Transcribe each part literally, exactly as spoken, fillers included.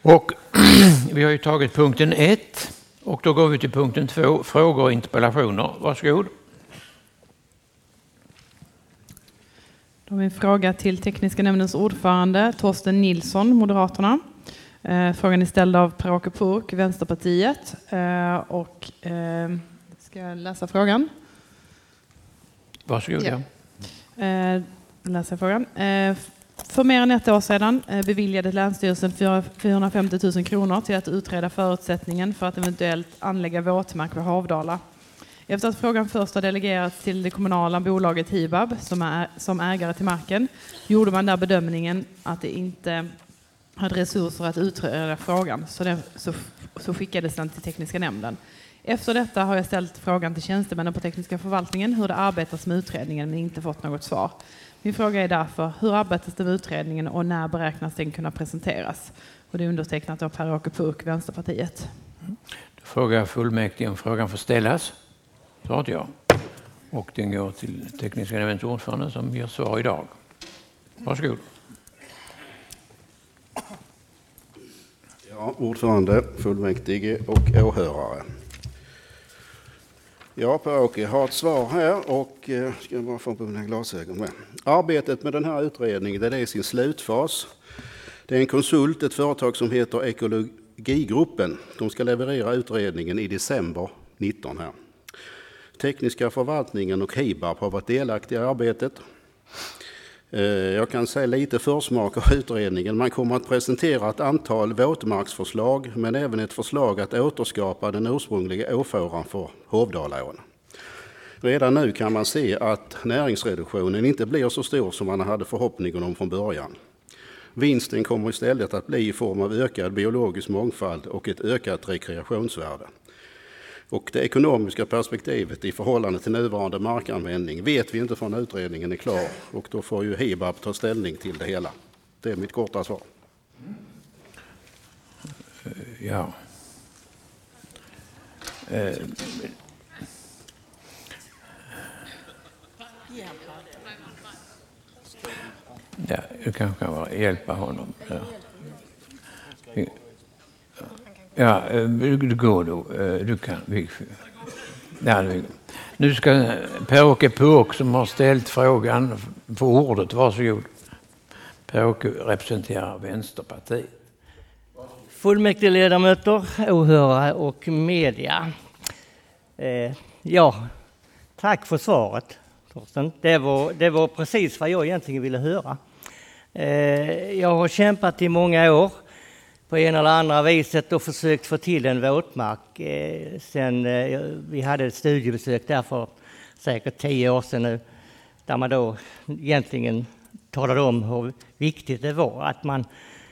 Och vi har ju tagit punkten ett och då går vi till punkten två, frågor och interpellationer. Varsågod. Då har vi en fråga till tekniska nämndens ordförande Torsten Nilsson, Moderaterna. Eh, frågan är ställd av Per-Åke Purk, Vänsterpartiet. Eh, och eh, ska jag läsa frågan? Varsågod. Ja. Ja. Eh, läsa frågan. Eh, för mer än ett år sedan eh, beviljade Länsstyrelsen fyrahundrafemtio tusen kronor till att utreda förutsättningen för att eventuellt anlägga våtmark vid Hovdala. Efter att frågan först har delegerats till det kommunala bolaget Hibab som är som ägare till marken gjorde man där bedömningen att det inte hade resurser att utreda frågan, så, det, så, så skickades den till tekniska nämnden. Efter detta har jag ställt frågan till tjänstemännen på tekniska förvaltningen hur det arbetas med utredningen men inte fått något svar. Min fråga är därför, hur arbetas det med utredningen och när beräknas den kunna presenteras? Och det är undertecknat av Per-Åke Purk, Vänsterpartiet. Då frågar fullmäktige om frågan får ställas. Svaret ja. Och den går till tekniska nämndens ordförande som ger svar idag. Varsågod. Ja, ordförande, fullmäktige och åhörare. Ja, Per-Åke har ett svar här och eh, ska jag bara få på mina glasögon med. Arbetet med den här utredningen det är i sin slutfas. Det är en konsult, ett företag som heter Ekologigruppen. De ska leverera utredningen i december nitton här. Tekniska förvaltningen och Hibab har varit delaktiga i arbetet. Jag kan säga lite försmak av utredningen. Man kommer att presentera ett antal våtmarksförslag men även ett förslag att återskapa den ursprungliga åfåran för Hovdalaån. Redan nu kan man se att näringsreduktionen inte blir så stor som man hade förhoppningen om från början. Vinsten kommer istället att bli i form av ökad biologisk mångfald och ett ökat rekreationsvärde. Och det ekonomiska perspektivet i förhållande till nuvarande markanvändning vet vi inte förrän utredningen är klar. Och då får ju Hibab ta ställning till det hela. Det är mitt korta svar. Ja. Eh. Ja, du kan kanske hjälpa honom. Ja. Ja, du går då. Du kan. Ja, nu ska Per-Åke Purk som har ställt frågan få ordet. Varsågod. Per-Åke representerar Vänsterpartiet. Fullmäktige ledamöter, åhörare och media. Eh, ja, tack för svaret, Torsten. Det var, det var precis vad jag egentligen ville höra. Eh, jag har kämpat i många år på en eller andra viset och försökt få till en våtmark. Eh, sen eh, vi hade ett studiebesök där för säkert tio år sedan nu, där man då egentligen talade om hur viktigt det var att man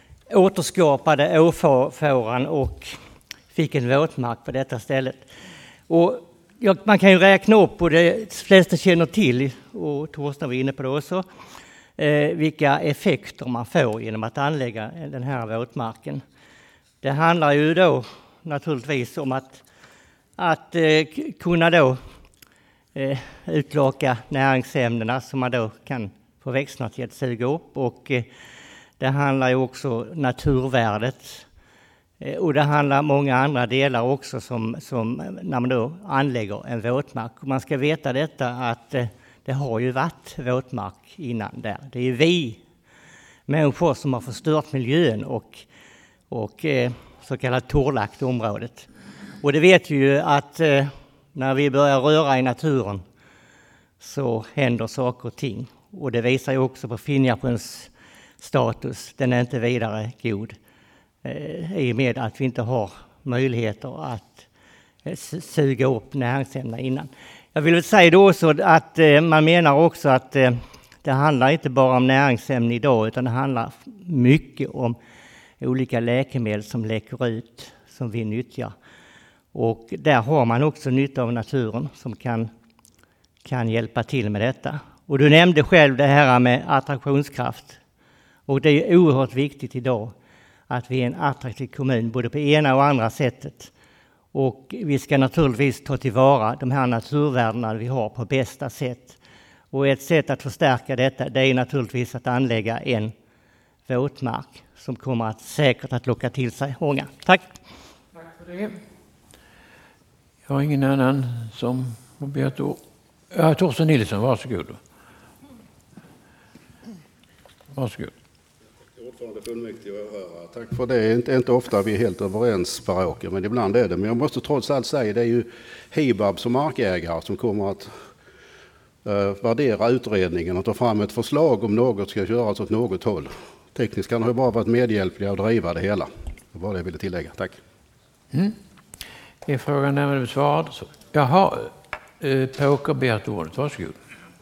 återskapade åfåran och fick en våtmark på detta stället. Och ja, man kan ju räkna upp, och det flesta känner till, och Torsten var inne på det också, eh, vilka effekter man får genom att anlägga den här våtmarken. Det handlar ju då naturligtvis om att, att eh, kunna då eh, utlaka näringsämnena som man då kan få växterna till att suga upp, och eh, det handlar ju också naturvärdet, eh, och det handlar många andra delar också som, som när man då anlägger en våtmark. Och man ska veta detta att eh, det har ju varit våtmark innan där. Det är vi människor som har förstört miljön och, och eh, så kallat torrlagt området. Och det vet vi ju att eh, när vi börjar röra i naturen så händer saker och ting. Och det visar ju också på Finjasjöns status. Den är inte vidare god eh, i och med att vi inte har möjligheter att eh, suga upp näringsämnen innan. Jag vill säga då också att eh, man menar också att eh, det handlar inte bara om näringsämnen idag, utan det handlar mycket om olika läkemedel som läcker ut som vi nyttjar. Och där har man också nytta av naturen som kan, kan hjälpa till med detta. Och du nämnde själv det här med attraktionskraft. Och det är oerhört viktigt idag att vi är en attraktiv kommun både på ena och andra sättet. Och vi ska naturligtvis ta tillvara de här naturvärdena vi har på bästa sätt. Och ett sätt att förstärka detta, det är naturligtvis att anlägga en våtmark som kommer att säkert att locka till sig många. Tack! Tack för det. Jag har ingen annan som har begärt ord. Ja, Torsten Nilsson, varsågod. Varsågod. Ordförande fullmäktige och åhörare. Tack för det. Det är inte, inte ofta vi är helt överens, Per-Åke, men ibland är det. Men jag måste trots allt säga det är ju Hibab som markägare som kommer att uh, värdera utredningen och ta fram ett förslag om något ska göras åt något håll. Tekniskt kan ha bara varit medhjälpliga att driva det hela. Det var det jag ville tillägga. Tack. Mm. Är frågan närmare besvarad? Så. Jaha, uh, Per-Åke begärt ordet. Varsågod.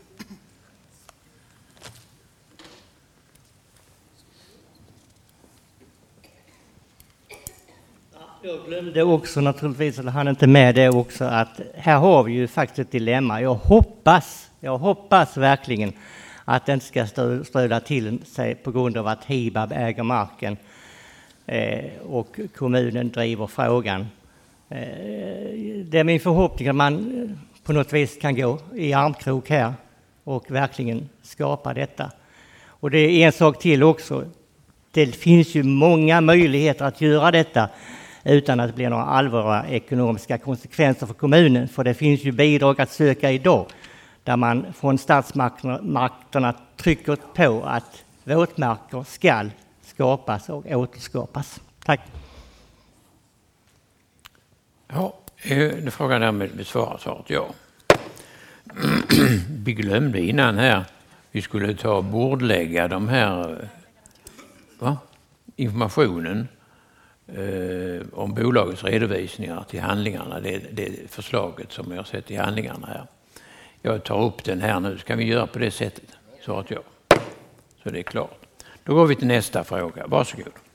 Jag glömde också naturligtvis, eller han inte med det också, att här har vi ju faktiskt ett dilemma. Jag hoppas, jag hoppas verkligen att det inte ska ströda till sig på grund av att Hibab äger marken eh, och kommunen driver frågan. Eh, det är min förhoppning att man på något vis kan gå i armkrok här och verkligen skapa detta. Och det är en sak till också. Det finns ju många möjligheter att göra detta utan att det blir några allvarliga ekonomiska konsekvenser för kommunen. För det finns ju bidrag att söka idag där man från statsmakterna trycker på att våtmarker ska skapas och återskapas. Tack. Ja, nu frågan därmed besvaras svaret ja. Vi glömde innan här, vi skulle ta och bordlägga de här va? informationen eh, om bolagets redovisningar till handlingarna. Det är det förslaget som jag har sett i handlingarna här. Jag tar upp den här nu. Ska vi göra på det sättet? Svaret ja. Så det är klart. Då går vi till nästa fråga. Varsågod.